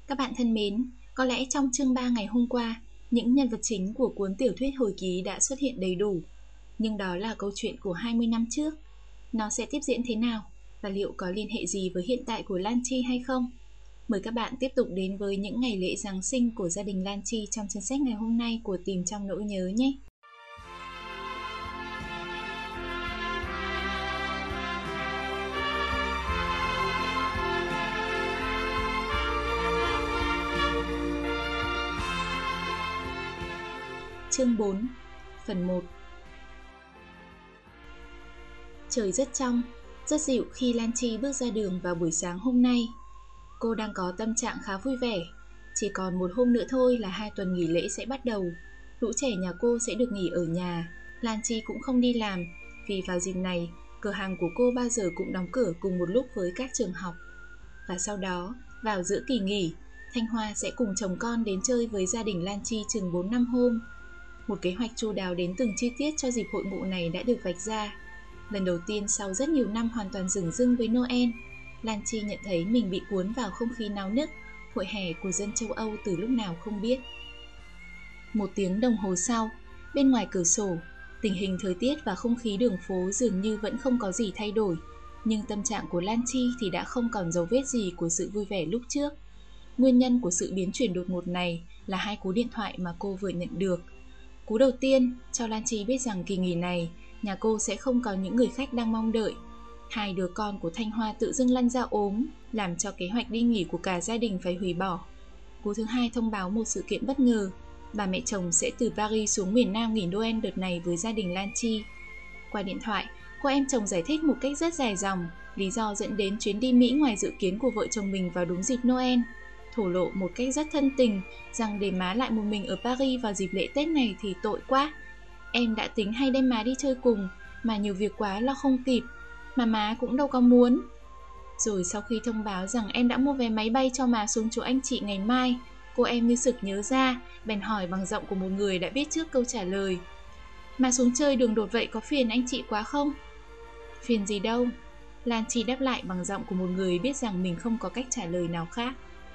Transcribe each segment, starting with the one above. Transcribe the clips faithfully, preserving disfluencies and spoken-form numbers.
Các bạn thân mến, có lẽ trong chương ba ngày hôm qua, những nhân vật chính của cuốn tiểu thuyết hồi ký đã xuất hiện đầy đủ. Nhưng đó là câu chuyện của hai mươi năm trước. Nó sẽ tiếp diễn thế nào? Và liệu có liên hệ gì với hiện tại của Lan Chi hay không? Mời các bạn tiếp tục đến với những ngày lễ Giáng sinh của gia đình Lan Chi trong chương sách ngày hôm nay của Tìm Trong Nỗi Nhớ nhé! Chương bốn, phần một. Trời rất trong, rất dịu khi Lan Chi bước ra đường vào buổi sáng hôm nay. Cô đang có tâm trạng khá vui vẻ. Chỉ còn một hôm nữa thôi là hai tuần nghỉ lễ sẽ bắt đầu. Lũ trẻ nhà cô sẽ được nghỉ ở nhà. Lan Chi cũng không đi làm, vì vào dịp này, cửa hàng của cô bao giờ cũng đóng cửa cùng một lúc với các trường học. Và sau đó, vào giữa kỳ nghỉ, Thanh Hoa sẽ cùng chồng con đến chơi với gia đình Lan Chi chừng bốn năm hôm. Một kế hoạch chu đáo đến từng chi tiết cho dịp hội ngộ này đã được vạch ra. Lần đầu tiên sau rất nhiều năm hoàn toàn dửng dưng với Noel, Lan Chi nhận thấy mình bị cuốn vào không khí náo nức, hội hè của dân châu Âu từ lúc nào không biết. Một tiếng đồng hồ sau, bên ngoài cửa sổ, tình hình thời tiết và không khí đường phố dường như vẫn không có gì thay đổi, nhưng tâm trạng của Lan Chi thì đã không còn dấu vết gì của sự vui vẻ lúc trước. Nguyên nhân của sự biến chuyển đột ngột này là hai cú điện thoại mà cô vừa nhận được. Cú đầu tiên cho Lan Chi biết rằng kỳ nghỉ này, nhà cô sẽ không có những người khách đang mong đợi. Hai đứa con của Thanh Hoa tự dưng lăn ra ốm, làm cho kế hoạch đi nghỉ của cả gia đình phải hủy bỏ. Cú thứ hai thông báo một sự kiện bất ngờ, bà mẹ chồng sẽ từ Paris xuống miền Nam nghỉ Noel đợt này với gia đình Lan Chi. Qua điện thoại, cô em chồng giải thích một cách rất dài dòng lý do dẫn đến chuyến đi Mỹ ngoài dự kiến của vợ chồng mình vào đúng dịp Noel. Thổ lộ một cách rất thân tình rằng để má lại một mình ở Paris vào dịp lễ Tết này thì tội quá. Em đã tính hay đem má đi chơi cùng, mà nhiều việc quá lo không kịp, mà má cũng đâu có muốn. Rồi sau khi thông báo rằng em đã mua vé máy bay cho má xuống chỗ anh chị ngày mai, cô em như sực nhớ ra, bèn hỏi bằng giọng của một người đã biết trước câu trả lời. Má xuống chơi đường đột vậy có phiền anh chị quá không? Phiền gì đâu, Lan Chi đáp lại bằng giọng của một người biết rằng mình không có cách trả lời nào khác.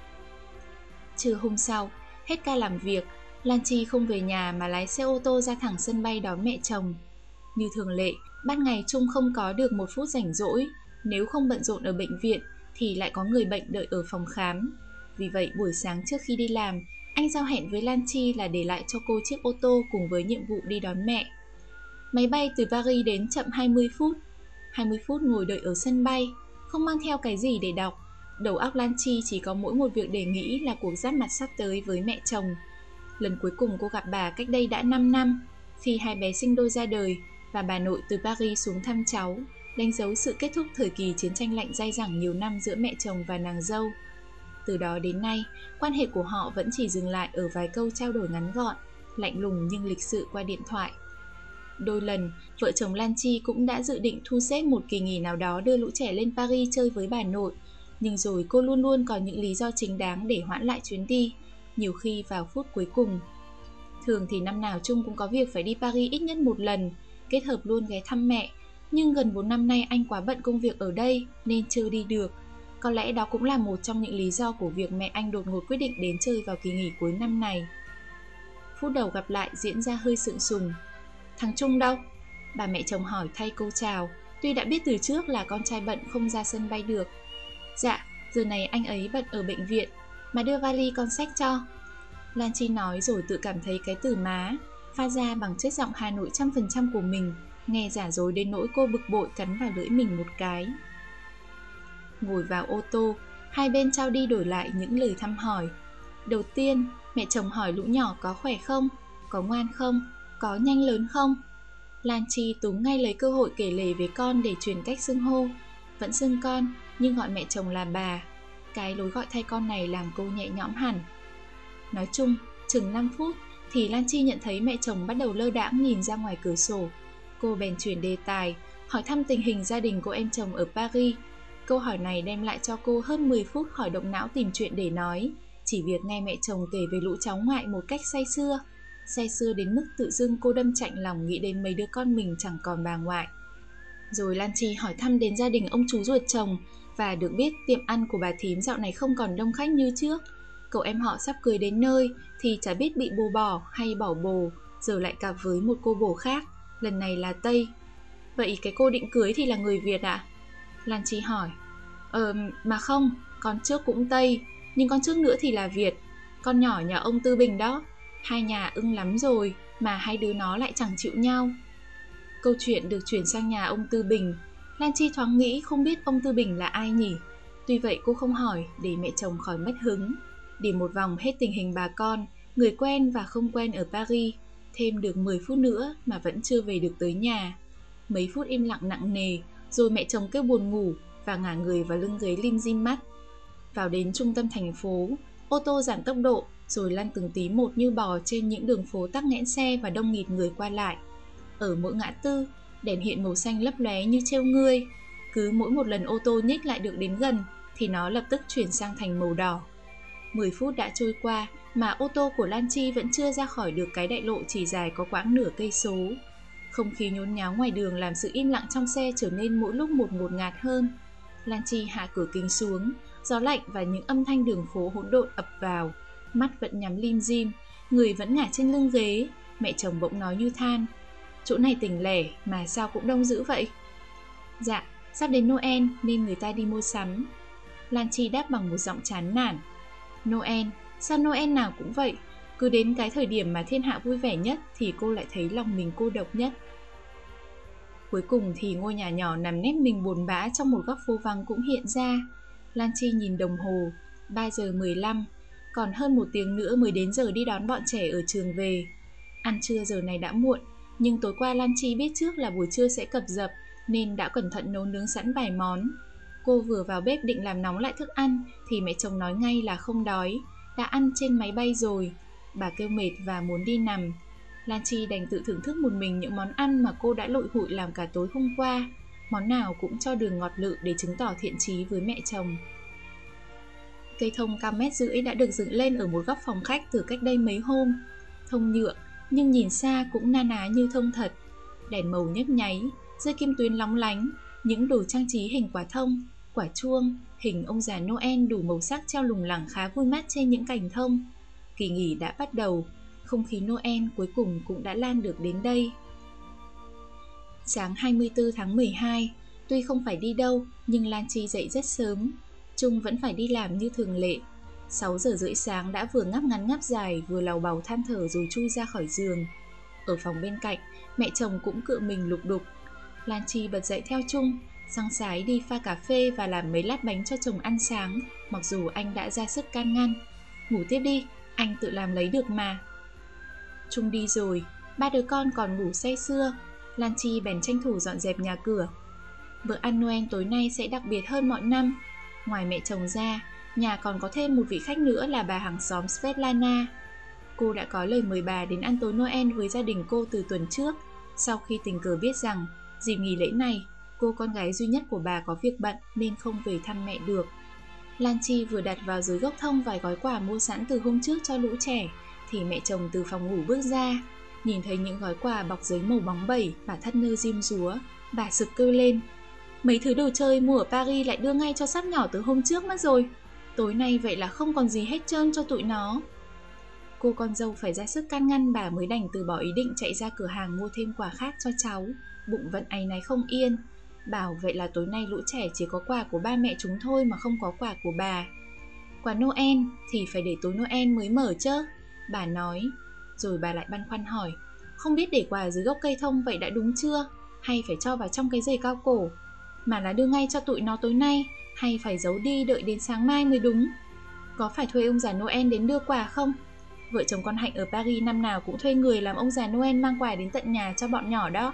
Trưa hôm sau, hết ca làm việc, Lan Chi không về nhà mà lái xe ô tô ra thẳng sân bay đón mẹ chồng. Như thường lệ, ban ngày Trung không có được một phút rảnh rỗi. Nếu không bận rộn ở bệnh viện thì lại có người bệnh đợi ở phòng khám. Vì vậy buổi sáng trước khi đi làm, anh giao hẹn với Lan Chi là để lại cho cô chiếc ô tô cùng với nhiệm vụ đi đón mẹ. Máy bay từ Paris đến chậm hai mươi phút. hai mươi phút ngồi đợi ở sân bay, không mang theo cái gì để đọc. Đầu óc Lan Chi chỉ có mỗi một việc để nghĩ là cuộc giáp mặt sắp tới với mẹ chồng. Lần cuối cùng cô gặp bà cách đây đã năm năm, khi hai bé sinh đôi ra đời và bà nội từ Paris xuống thăm cháu, đánh dấu sự kết thúc thời kỳ chiến tranh lạnh dai dẳng nhiều năm giữa mẹ chồng và nàng dâu. Từ đó đến nay, quan hệ của họ vẫn chỉ dừng lại ở vài câu trao đổi ngắn gọn, lạnh lùng nhưng lịch sự qua điện thoại. Đôi lần, vợ chồng Lan Chi cũng đã dự định thu xếp một kỳ nghỉ nào đó đưa lũ trẻ lên Paris chơi với bà nội, nhưng rồi cô luôn luôn có những lý do chính đáng để hoãn lại chuyến đi, nhiều khi vào phút cuối cùng. Thường thì năm nào Trung cũng có việc phải đi Paris ít nhất một lần, kết hợp luôn ghé thăm mẹ, nhưng gần bốn năm nay anh quá bận công việc ở đây nên chưa đi được. Có lẽ đó cũng là một trong những lý do của việc mẹ anh đột ngột quyết định đến chơi vào kỳ nghỉ cuối năm này. Phút đầu gặp lại diễn ra hơi sượng sùng. Thằng Trung đâu? Bà mẹ chồng hỏi thay câu chào, tuy đã biết từ trước là con trai bận không ra sân bay được. Dạ, giờ này anh ấy bận ở bệnh viện, mà đưa vali con xách cho. Lan Chi nói rồi tự cảm thấy cái từ má pha ra bằng chất giọng Hà Nội trăm phần trăm của mình nghe giả dối đến nỗi cô bực bội cắn vào lưỡi mình một cái. Ngồi vào ô tô, hai bên trao đi đổi lại những lời thăm hỏi. Đầu tiên, mẹ chồng hỏi lũ nhỏ có khỏe không, có ngoan không, có nhanh lớn không. Lan Chi túm ngay lấy cơ hội kể lể về con để chuyển cách xưng hô. Vẫn xưng con, nhưng gọi mẹ chồng là bà. Cái lối gọi thay con này làm cô nhẹ nhõm hẳn. Nói chung, chừng năm phút thì Lan Chi nhận thấy mẹ chồng bắt đầu lơ đãng nhìn ra ngoài cửa sổ. Cô bèn chuyển đề tài, hỏi thăm tình hình gia đình của em chồng ở Paris. Câu hỏi này đem lại cho cô hơn mười phút khỏi động não tìm chuyện để nói. Chỉ việc nghe mẹ chồng kể về lũ cháu ngoại một cách say sưa. Say sưa đến mức tự dưng cô đâm chạnh lòng nghĩ đến mấy đứa con mình chẳng còn bà ngoại. Rồi Lan Chi hỏi thăm đến gia đình ông chú ruột chồng và được biết tiệm ăn của bà thím dạo này không còn đông khách như trước. cậu em họ sắp cưới đến nơi thì chả biết bị bồ bỏ hay bỏ bồ, giờ lại cặp với một cô bồ khác, lần này là Tây. Vậy cái cô định cưới thì là người Việt ạ? Lan Chi hỏi. Ờ, mà không, con trước cũng Tây, nhưng con trước nữa thì là Việt. Con nhỏ nhà ông Tư Bình đó. Hai nhà ưng lắm rồi, mà hai đứa nó lại chẳng chịu nhau. Câu chuyện được chuyển sang nhà ông Tư Bình. Lan Chi thoáng nghĩ không biết ông Tư Bình là ai nhỉ. Tuy vậy cô không hỏi để mẹ chồng khỏi mất hứng. Điểm một vòng hết tình hình bà con, người quen và không quen ở Paris. Thêm được mười phút nữa mà vẫn chưa về được tới nhà. Mấy phút im lặng nặng nề, rồi mẹ chồng kêu buồn ngủ và ngả người vào lưng ghế lim dim mắt. Vào đến trung tâm thành phố, ô tô giảm tốc độ rồi lăn từng tí một như bò trên những đường phố tắc nghẽn xe và đông nghịt người qua lại. Ở mỗi ngã tư, đèn hiện màu xanh lấp lóe như trêu ngươi. Cứ mỗi một lần ô tô nhích lại được đến gần thì nó lập tức chuyển sang thành màu đỏ. Mười phút đã trôi qua mà ô tô của Lan Chi vẫn chưa ra khỏi được cái đại lộ chỉ dài có quãng nửa cây số. Không khí nhốn nháo ngoài đường làm sự im lặng trong xe trở nên mỗi lúc một ngột ngạt hơn. Lan Chi hạ cửa kính xuống, gió lạnh và những âm thanh đường phố hỗn độn ập vào. Mắt vẫn nhắm lim dim, người vẫn ngả trên lưng ghế. Mẹ chồng bỗng nói như than. Chỗ này tỉnh lẻ mà sao cũng đông dữ vậy? Dạ, sắp đến Noel nên người ta đi mua sắm. Lan Chi đáp bằng một giọng chán nản. Noel? Sao Noel nào cũng vậy? Cứ đến cái thời điểm mà thiên hạ vui vẻ nhất thì cô lại thấy lòng mình cô độc nhất. Cuối cùng thì ngôi nhà nhỏ nằm nép mình buồn bã trong một góc phố vắng cũng hiện ra. Lan Chi nhìn đồng hồ, ba giờ mười lăm, còn hơn một tiếng nữa mới đến giờ đi đón bọn trẻ ở trường về. Ăn trưa giờ này đã muộn, nhưng tối qua Lan Chi biết trước là buổi trưa sẽ cập dập nên đã cẩn thận nấu nướng sẵn vài món. Cô vừa vào bếp định làm nóng lại thức ăn thì mẹ chồng nói ngay là không đói, đã ăn trên máy bay rồi. Bà kêu mệt và muốn đi nằm. Lan Chi đành tự thưởng thức một mình những món ăn mà cô đã lội hụi làm cả tối hôm qua. Món nào cũng cho đường ngọt lự để chứng tỏ thiện chí với mẹ chồng. Cây thông cao mét rưỡi đã được dựng lên ở một góc phòng khách từ cách đây mấy hôm. Thông nhựa, nhưng nhìn xa cũng na ná như thông thật. Đèn màu nhấp nháy, dây kim tuyến lóng lánh, những đồ trang trí hình quả thông, quả chuông, hình ông già Noel đủ màu sắc treo lủng lẳng khá vui mắt trên những cành thông. Kỳ nghỉ đã bắt đầu, không khí Noel cuối cùng cũng đã lan được đến đây. Sáng hai mươi tư tháng mười hai, tuy không phải đi đâu nhưng Lan Chi dậy rất sớm. Trung vẫn phải đi làm như thường lệ. Sáu giờ rưỡi sáng đã vừa ngáp ngắn ngáp dài vừa lầu bầu than thở rồi chui ra khỏi giường. Ở phòng bên cạnh, mẹ chồng cũng cựa mình lục đục. Lan Chi bật dậy theo Trung, sáng sái đi pha cà phê và làm mấy lát bánh cho chồng ăn sáng, mặc dù anh đã ra sức can ngăn. Ngủ tiếp đi, anh tự làm lấy được mà. Trung đi rồi, ba đứa con còn ngủ say sưa. Lan Chi bèn tranh thủ dọn dẹp nhà cửa. Bữa ăn Noel tối nay sẽ đặc biệt hơn mọi năm. Ngoài mẹ chồng ra, nhà còn có thêm một vị khách nữa là bà hàng xóm Svetlana. Cô đã có lời mời bà đến ăn tối Noel với gia đình cô từ tuần trước, sau khi tình cờ biết rằng dịp nghỉ lễ này, cô con gái duy nhất của bà có việc bận nên không về thăm mẹ được. Lan Chi vừa đặt vào dưới gốc thông vài gói quà mua sẵn từ hôm trước cho lũ trẻ, thì mẹ chồng từ phòng ngủ bước ra. Nhìn thấy những gói quà bọc giấy màu bóng bẩy và thắt nơ diêm dúa, bà sực kêu lên. Mấy thứ đồ chơi mua ở Paris lại đưa ngay cho sắp nhỏ từ hôm trước mất rồi. Tối nay vậy là không còn gì hết trơn cho tụi nó. Cô con dâu phải ra sức can ngăn bà mới đành từ bỏ ý định chạy ra cửa hàng mua thêm quà khác cho cháu. Bụng vẫn áy náy không yên. Bảo vậy là tối nay lũ trẻ chỉ có quà của ba mẹ chúng thôi mà không có quà của bà. Quà Noel thì phải để tối Noel mới mở chứ, bà nói. Rồi bà lại băn khoăn hỏi, không biết để quà dưới gốc cây thông vậy đã đúng chưa? Hay phải cho vào trong cái giày cao cổ? Mà là đưa ngay cho tụi nó tối nay, hay phải giấu đi đợi đến sáng mai mới đúng? Có phải thuê ông già Noel đến đưa quà không? Vợ chồng con Hạnh ở Paris năm nào cũng thuê người làm ông già Noel mang quà đến tận nhà cho bọn nhỏ đó.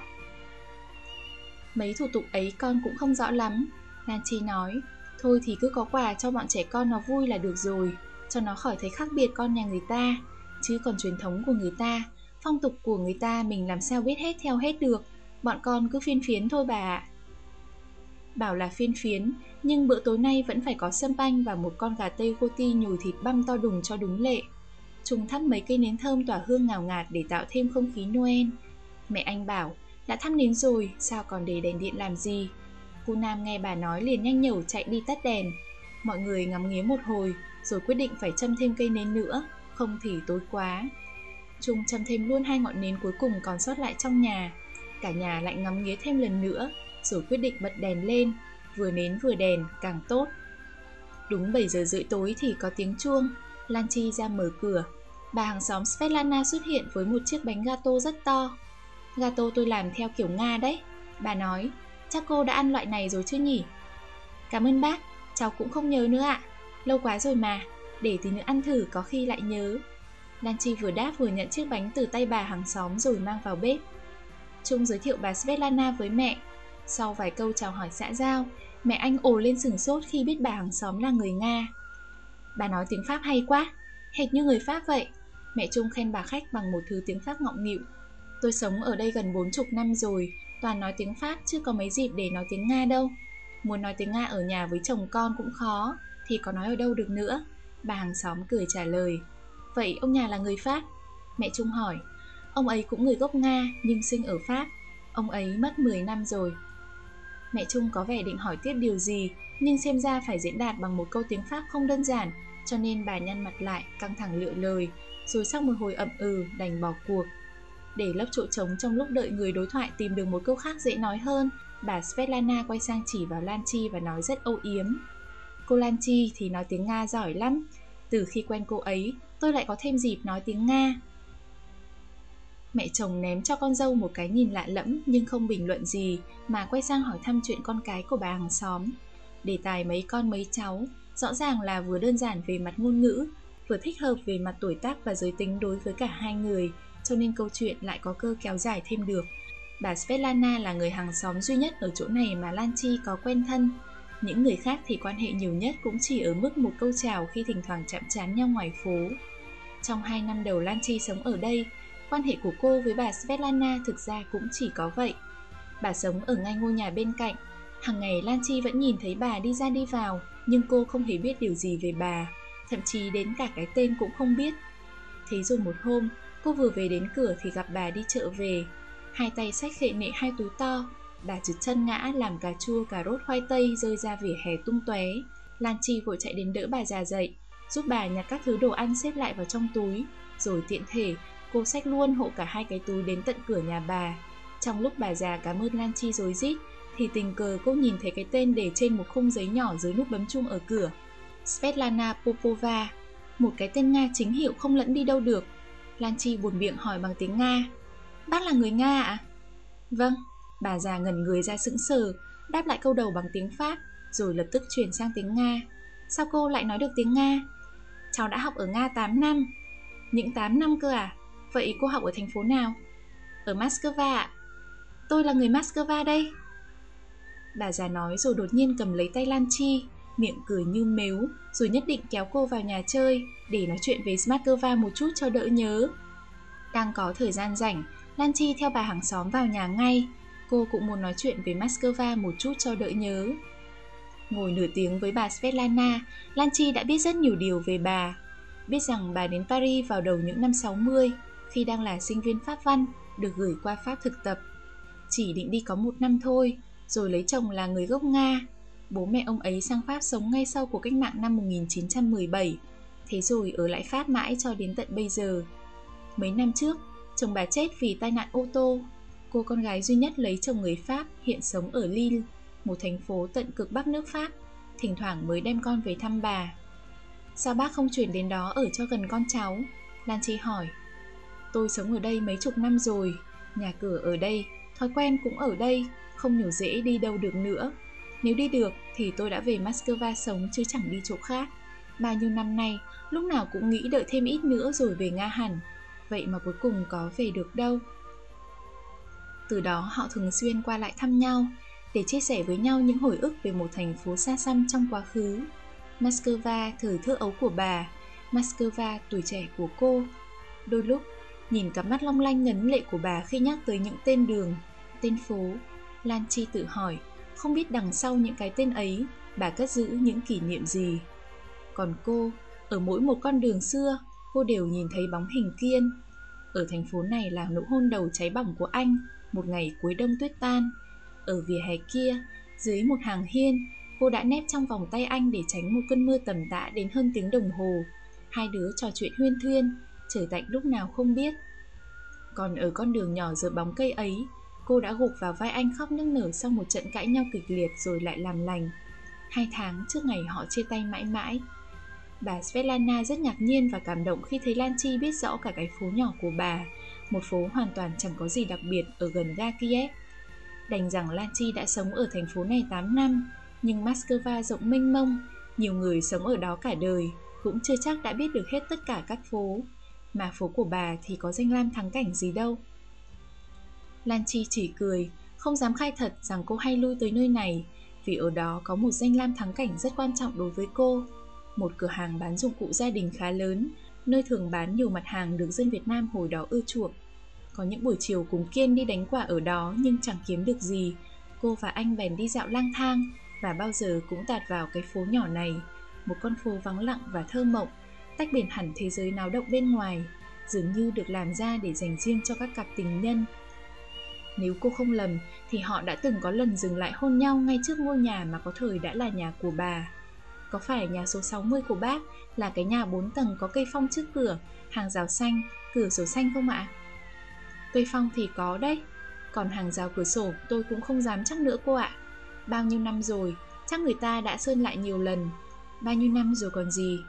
Mấy thủ tục ấy con cũng không rõ lắm, Lan Chi nói. Thôi thì cứ có quà cho bọn trẻ con nó vui là được rồi, cho nó khỏi thấy khác biệt con nhà người ta. Chứ còn truyền thống của người ta, phong tục của người ta mình làm sao biết hết theo hết được. Bọn con cứ phiên phiến thôi bà ạ. Bảo là phiên phiến, nhưng bữa tối nay vẫn phải có sâm panh và một con gà tây goti nhồi thịt băm to đùng cho đúng lệ. Chúng thắp mấy cây nến thơm tỏa hương ngào ngạt để tạo thêm không khí Noel. Mẹ anh bảo, đã thắp nến rồi, sao còn để đèn điện làm gì? Cô Nam nghe bà nói liền nhanh nhẩu chạy đi tắt đèn. Mọi người ngắm nghía một hồi, rồi quyết định phải châm thêm cây nến nữa, không thì tối quá. Trung châm thêm luôn hai ngọn nến cuối cùng còn sót lại trong nhà. Cả nhà lại ngắm nghía thêm lần nữa, rồi quyết định bật đèn lên, vừa nến vừa đèn càng tốt. Đúng bảy giờ rưỡi tối thì có tiếng chuông. Lan Chi ra mở cửa. Bà hàng xóm Svetlana xuất hiện với một chiếc bánh gato rất to. Gato tôi làm theo kiểu Nga đấy. Bà nói, chắc cô đã ăn loại này rồi chứ nhỉ? Cảm ơn bác, cháu cũng không nhớ nữa ạ. Lâu quá rồi mà, để tí nữa ăn thử có khi lại nhớ. Lan Chi vừa đáp vừa nhận chiếc bánh từ tay bà hàng xóm rồi mang vào bếp. Trung giới thiệu bà Svetlana với mẹ. Sau vài câu chào hỏi xã giao, mẹ anh ồ lên sửng sốt khi biết bà hàng xóm là người Nga. Bà nói tiếng Pháp hay quá, hệt như người Pháp vậy. Mẹ Trung khen bà khách bằng một thứ tiếng Pháp ngọng nghịu. Tôi sống ở đây gần bốn chục năm rồi, toàn nói tiếng Pháp chứ có mấy dịp để nói tiếng Nga đâu. Muốn nói tiếng Nga ở nhà với chồng con cũng khó, thì có nói ở đâu được nữa. Bà hàng xóm cười trả lời. Vậy ông nhà là người Pháp? Mẹ Trung hỏi. Ông ấy cũng người gốc Nga nhưng sinh ở Pháp. Ông ấy mất mười năm rồi. Mẹ Trung có vẻ định hỏi tiếp điều gì, nhưng xem ra phải diễn đạt bằng một câu tiếng Pháp không đơn giản, cho nên bà nhăn mặt lại, căng thẳng lựa lời, rồi sau một hồi ậm ừ đành bỏ cuộc. Để lấp chỗ trống trong lúc đợi người đối thoại tìm được một câu khác dễ nói hơn, bà Svetlana quay sang chỉ vào Lan Chi và nói rất âu yếm. Cô Lan Chi thì nói tiếng Nga giỏi lắm. Từ khi quen cô ấy, tôi lại có thêm dịp nói tiếng Nga. Mẹ chồng ném cho con dâu một cái nhìn lạ lẫm nhưng không bình luận gì, mà quay sang hỏi thăm chuyện con cái của bà hàng xóm. Đề tài mấy con mấy cháu rõ ràng là vừa đơn giản về mặt ngôn ngữ, vừa thích hợp về mặt tuổi tác và giới tính đối với cả hai người, cho nên câu chuyện lại có cơ kéo dài thêm được. Bà Svetlana là người hàng xóm duy nhất ở chỗ này mà Lan Chi có quen thân. Những người khác thì quan hệ nhiều nhất cũng chỉ ở mức một câu chào khi thỉnh thoảng chạm trán nhau ngoài phố. Trong hai năm đầu Lan Chi sống ở đây, quan hệ của cô với bà Svetlana thực ra cũng chỉ có vậy. Bà sống ở ngay ngôi nhà bên cạnh. Hàng ngày Lan Chi vẫn nhìn thấy bà đi ra đi vào, nhưng cô không hề biết điều gì về bà, thậm chí đến cả cái tên cũng không biết. Thế rồi một hôm, cô vừa về đến cửa thì gặp bà đi chợ về. Hai tay xách khệ nệ hai túi to, bà trượt chân ngã làm cà chua, cà rốt, khoai tây rơi ra vỉa hè tung tóe. Lan Chi vội chạy đến đỡ bà già dậy, giúp bà nhặt các thứ đồ ăn xếp lại vào trong túi, rồi tiện thể cô xách luôn hộ cả hai cái túi đến tận cửa nhà bà. Trong lúc bà già cảm ơn Lan Chi rối rít, thì tình cờ cô nhìn thấy cái tên để trên một khung giấy nhỏ dưới nút bấm chuông ở cửa. Svetlana Popova, một cái tên Nga chính hiệu không lẫn đi đâu được. Lan Chi buột miệng hỏi bằng tiếng Nga. Bác là người Nga ạ? À? Vâng. Bà già ngẩn người ra sững sờ, đáp lại câu đầu bằng tiếng Pháp, rồi lập tức chuyển sang tiếng Nga. Sao cô lại nói được tiếng Nga? Cháu đã học ở Nga tám năm. Những tám năm cơ à? Vậy cô học ở thành phố nào? Ở Moscow ạ. Tôi là người Moscow đây. Bà già nói rồi đột nhiên cầm lấy tay Lan Chi, miệng cười như mếu, rồi nhất định kéo cô vào nhà chơi để nói chuyện về Moscow một chút cho đỡ nhớ. Đang có thời gian rảnh, Lan Chi theo bà hàng xóm vào nhà ngay. Cô cũng muốn nói chuyện về Moscow một chút cho đỡ nhớ. Ngồi nửa tiếng với bà Svetlana, Lan Chi đã biết rất nhiều điều về bà. Biết rằng bà đến Paris vào đầu những năm sáu mươi, khi đang là sinh viên Pháp văn, được gửi qua Pháp thực tập. Chỉ định đi có một năm thôi, rồi lấy chồng là người gốc Nga. Bố mẹ ông ấy sang Pháp sống ngay sau cuộc cách mạng năm một nghìn chín trăm mười bảy, thế rồi ở lại Pháp mãi cho đến tận bây giờ. Mấy năm trước, chồng bà chết vì tai nạn ô tô. Cô con gái duy nhất lấy chồng người Pháp hiện sống ở Lille, một thành phố tận cực bắc nước Pháp, thỉnh thoảng mới đem con về thăm bà. Sao bác không chuyển đến đó ở cho gần con cháu? Lan Chi hỏi. Tôi sống ở đây mấy chục năm rồi, nhà cửa ở đây, thói quen cũng ở đây, không nhiều dễ đi đâu được nữa. Nếu đi được thì tôi đã về Moscow sống chứ chẳng đi chỗ khác. Bao nhiêu năm nay, lúc nào cũng nghĩ đợi thêm ít nữa rồi về Nga hẳn. Vậy mà cuối cùng có về được đâu. Từ đó họ thường xuyên qua lại thăm nhau, để chia sẻ với nhau những hồi ức về một thành phố xa xăm trong quá khứ. Moscow thời thơ ấu của bà, Moscow tuổi trẻ của cô. Đôi lúc, nhìn cặp mắt long lanh ngấn lệ của bà khi nhắc tới những tên đường, tên phố, Lan Chi tự hỏi, không biết đằng sau những cái tên ấy, bà cất giữ những kỷ niệm gì. Còn cô, ở mỗi một con đường xưa, cô đều nhìn thấy bóng hình Kiên. Ở thành phố này là nụ hôn đầu cháy bỏng của anh, một ngày cuối đông tuyết tan. Ở vỉa hè kia, dưới một hàng hiên, cô đã nép trong vòng tay anh để tránh một cơn mưa tầm tã đến hơn tiếng đồng hồ. Hai đứa trò chuyện huyên thuyên, trời tạnh lúc nào không biết. Còn ở con đường nhỏ giữa bóng cây ấy, cô đã gục vào vai anh khóc nức nở sau một trận cãi nhau kịch liệt rồi lại làm lành. Hai tháng trước ngày họ chia tay mãi mãi. Bà Svetlana rất ngạc nhiên và cảm động khi thấy Lan Chi biết rõ cả cái phố nhỏ của bà, một phố hoàn toàn chẳng có gì đặc biệt ở gần ga Kiev. Đành rằng Lan Chi đã sống ở thành phố này tám năm, nhưng Moscow rộng mênh mông, nhiều người sống ở đó cả đời, cũng chưa chắc đã biết được hết tất cả các phố, mà phố của bà thì có danh lam thắng cảnh gì đâu. Lan Chi chỉ cười, không dám khai thật rằng cô hay lui tới nơi này, vì ở đó có một danh lam thắng cảnh rất quan trọng đối với cô. Một cửa hàng bán dụng cụ gia đình khá lớn, nơi thường bán nhiều mặt hàng được dân Việt Nam hồi đó ưa chuộng. Có những buổi chiều cùng Kiên đi đánh quả ở đó nhưng chẳng kiếm được gì, cô và anh bèn đi dạo lang thang và bao giờ cũng tạt vào cái phố nhỏ này, một con phố vắng lặng và thơ mộng, tách biệt hẳn thế giới náo động bên ngoài, dường như được làm ra để dành riêng cho các cặp tình nhân. Nếu cô không lầm thì họ đã từng có lần dừng lại hôn nhau ngay trước ngôi nhà mà có thời đã là nhà của bà. Có phải nhà số sáu mươi của bác là cái nhà bốn tầng có cây phong trước cửa, hàng rào xanh, cửa sổ xanh không ạ? Cây phong thì có đấy, còn hàng rào cửa sổ tôi cũng không dám chắc nữa cô ạ. Bao nhiêu năm rồi, chắc người ta đã sơn lại nhiều lần. Bao nhiêu năm rồi còn gì.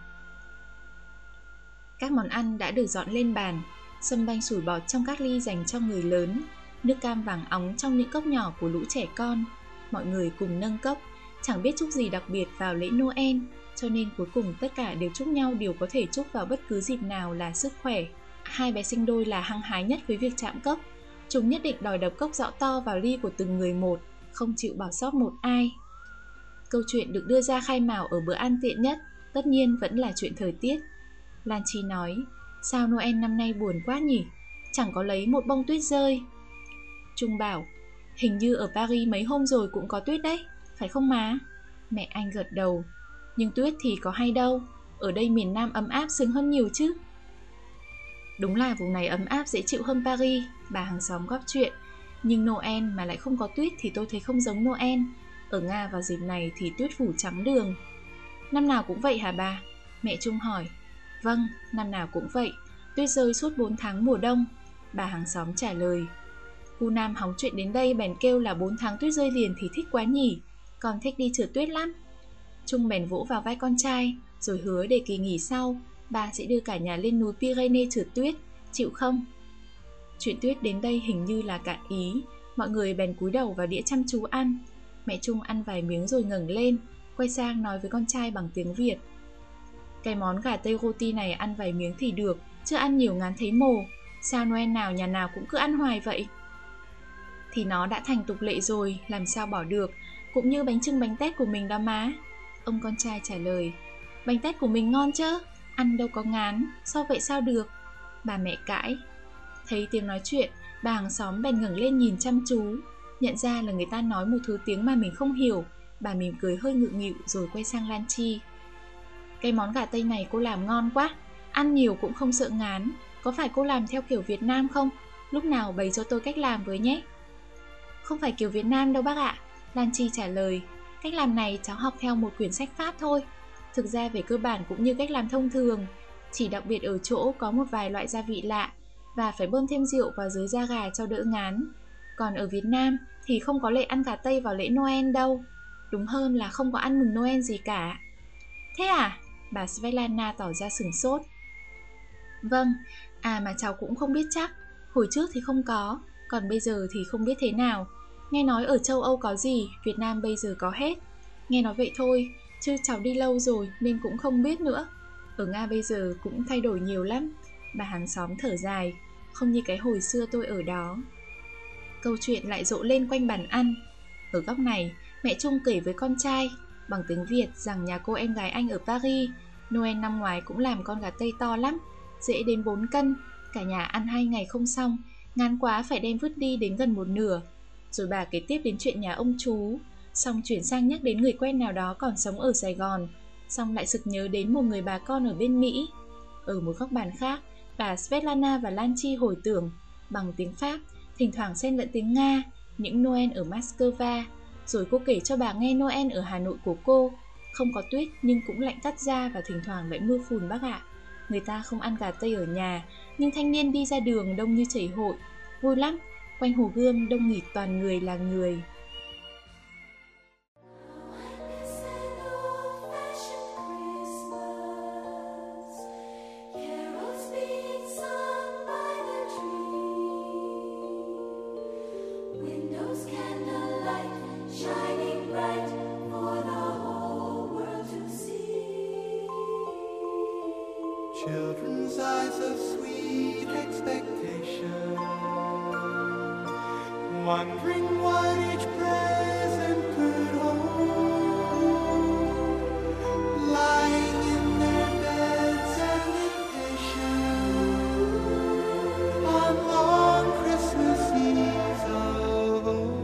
Các món ăn đã được dọn lên bàn, sâm banh sủi bọt trong các ly dành cho người lớn, nước cam vàng óng trong những cốc nhỏ của lũ trẻ con. Mọi người cùng nâng cốc, chẳng biết chúc gì đặc biệt vào lễ Noel, cho nên cuối cùng tất cả đều chúc nhau điều có thể chúc vào bất cứ dịp nào là sức khỏe. Hai bé sinh đôi là hăng hái nhất với việc chạm cốc. Chúng nhất định đòi đập cốc rõ to vào ly của từng người một, không chịu bỏ sót một ai. Câu chuyện được đưa ra khai mào ở bữa ăn tiện nhất, tất nhiên vẫn là chuyện thời tiết. Lan Chi nói, sao Noel năm nay buồn quá nhỉ, chẳng có lấy một bông tuyết rơi. Trung bảo, hình như ở Paris mấy hôm rồi cũng có tuyết đấy, phải không má? Mẹ anh gật đầu, nhưng tuyết thì có hay đâu, ở đây miền Nam ấm áp sướng hơn nhiều chứ. Đúng là vùng này ấm áp dễ chịu hơn Paris, bà hàng xóm góp chuyện. Nhưng Noel mà lại không có tuyết thì tôi thấy không giống Noel. Ở Nga vào dịp này thì tuyết phủ trắng đường. Năm nào cũng vậy hả bà? Mẹ Trung hỏi. Vâng, năm nào cũng vậy, tuyết rơi suốt bốn tháng mùa đông, bà hàng xóm trả lời. Cu Nam hóng chuyện đến đây bèn kêu là bốn tháng tuyết rơi liền thì thích quá nhỉ, con thích đi trượt tuyết lắm. Trung bèn vỗ vào vai con trai, rồi hứa để kỳ nghỉ sau, bà sẽ đưa cả nhà lên núi Pyrenees trượt tuyết, chịu không? Chuyện tuyết đến đây hình như là cạn ý, mọi người bèn cúi đầu vào đĩa chăm chú ăn. Mẹ Trung ăn vài miếng rồi ngẩng lên, quay sang nói với con trai bằng tiếng Việt. Cái món gà tây roti này ăn vài miếng thì được, chứ ăn nhiều ngán thấy mồ. Sao Noel nào nhà nào cũng cứ ăn hoài vậy? Thì nó đã thành tục lệ rồi, làm sao bỏ được, cũng như bánh chưng bánh tét của mình đó má. Ông con trai trả lời. Bánh tét của mình ngon chứ, ăn đâu có ngán, sao vậy sao được? Bà mẹ cãi. Thấy tiếng nói chuyện, bà hàng xóm bèn ngẩng lên nhìn chăm chú, nhận ra là người ta nói một thứ tiếng mà mình không hiểu. Bà mỉm cười hơi ngượng nghịu rồi quay sang Lan Chi. Cái món gà tây này cô làm ngon quá, ăn nhiều cũng không sợ ngán. Có phải cô làm theo kiểu Việt Nam không? Lúc nào bày cho tôi cách làm với nhé. Không phải kiểu Việt Nam đâu bác ạ, Lan Chi trả lời. Cách làm này cháu học theo một quyển sách Pháp thôi. Thực ra về cơ bản cũng như cách làm thông thường, chỉ đặc biệt ở chỗ có một vài loại gia vị lạ và phải bơm thêm rượu vào dưới da gà cho đỡ ngán. Còn ở Việt Nam thì không có lệ ăn gà tây vào lễ Noel đâu. Đúng hơn là không có ăn mừng Noel gì cả. Thế à? Bà Svetlana tỏ ra sửng sốt. Vâng, à mà cháu cũng không biết chắc. Hồi trước thì không có, còn bây giờ thì không biết thế nào. Nghe nói ở châu Âu có gì, Việt Nam bây giờ có hết. Nghe nói vậy thôi, chứ cháu đi lâu rồi nên cũng không biết nữa. Ở Nga bây giờ cũng thay đổi nhiều lắm. Bà hàng xóm thở dài, không như cái hồi xưa tôi ở đó. Câu chuyện lại rộ lên quanh bàn ăn. Ở góc này, mẹ Trung kể với con trai bằng tiếng Việt rằng nhà cô em gái anh ở Paris, Noel năm ngoái cũng làm con gà tây to lắm, dễ đến bốn cân. Cả nhà ăn hai ngày không xong, ngán quá phải đem vứt đi đến gần một nửa. Rồi bà kể tiếp đến chuyện nhà ông chú, xong chuyển sang nhắc đến người quen nào đó còn sống ở Sài Gòn, xong lại sực nhớ đến một người bà con ở bên Mỹ. Ở một góc bàn khác, bà Svetlana và Lan Chi hồi tưởng bằng tiếng Pháp, thỉnh thoảng xen lẫn tiếng Nga, những Noel ở Moscow, Rồi cô kể cho bà nghe Noel ở Hà Nội của cô. Không có tuyết nhưng cũng lạnh cắt da và thỉnh thoảng lại mưa phùn bác ạ. Người ta không ăn gà Tây ở nhà, nhưng thanh niên đi ra đường đông như chảy hội. Vui lắm, quanh Hồ Gươm đông nghịt toàn người là người. Children's eyes of sweet expectation, wondering what each present could hold, lying in their beds and impatient on long Christmas Eves of old.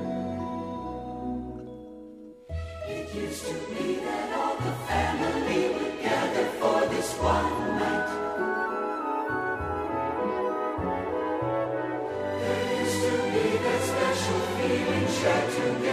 It used to be that all the family would gather for this one night. There used to be that special feeling shared together.